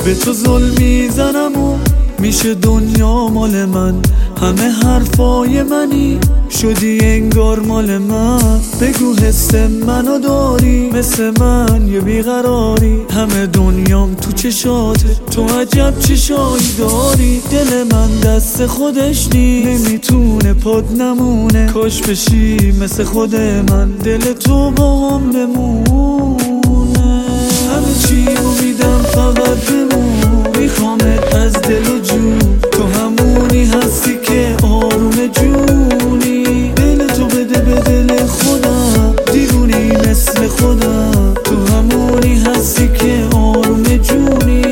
به تو ظلم میزنم و میشه دنیا مال من. همه حرفای منی شدی انگار مال من. بگو حس منو داری مثل من یه بیقراری. همه دنیام تو چشاته، تو عجب چشایی داری. دل من دست خودش نیست، نمیتونه پاد نمونه. کاش بشی مثل خود من، دل تو با هم بمونه. همه چی رو میدم فقط بمون، میخوامت از دل و جون. تو همونی هستی که آروم جونی. دل تو بده به دل خودم، دیوونی مثل خودم. تو همونی هستی که آروم جونی.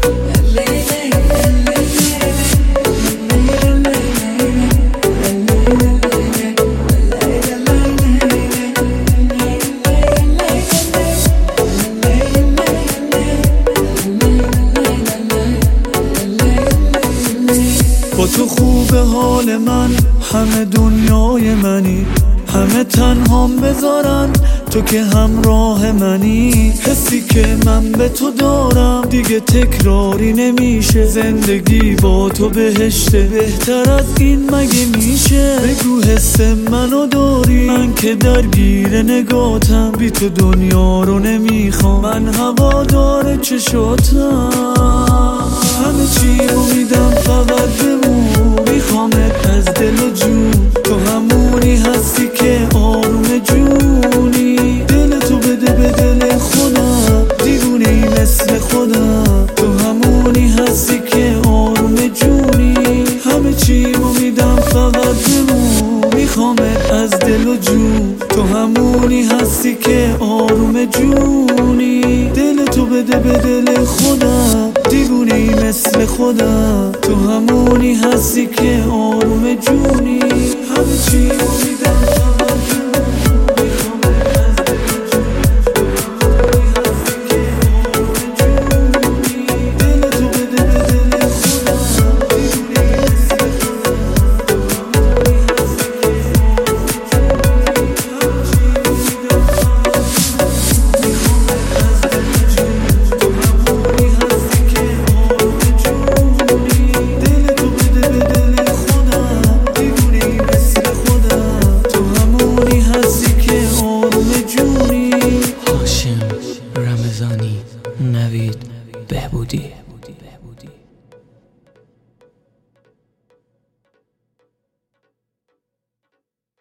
با تو خوبه حال من، همه دنیای منی. همه تنهام بذارن تو که همراه منی. حسی که من به تو دارم دیگه تکراری نمیشه. زندگی با تو بهشته، بهتر از این مگه میشه؟ بگو حس منو داری، من که درگیر نگاتم. بی تو دنیا رو نمیخوام، من هوادار چشاتم. همه چی رو میدم فقط بمون، میخوامت از دل و جون. تو همونی هستی که آروم جونی. دل تو بده به دل خودم، دیوونی مثل خودم. تو همونی هستی که آروم جونی. همه چی رو میدم فقط بمون، میخوامت از دل و جون. تو همونی هستی که آروم جونی. دل تو بده به دل خودم، دیوونی مثل خودم. تو همونی هستی که آروم جونی. همه چی رو میدم فقط بمون، میخوامت از دل و جون. تو همونی هستی که آروم جونی. دل تو بده به دل خودم، دیوونی مثل خودم. تو همونی هستی که آروم جونی. همه چی رو میدم فقط بمون، میخوامت از دل و جون. تو همونی هستی که آروم جونی. دل تو بده به دل خودم، دیوونی مثل خودم. تو همونی هستی که آروم جونی. هاشم رمضانی، نوید بهبودی.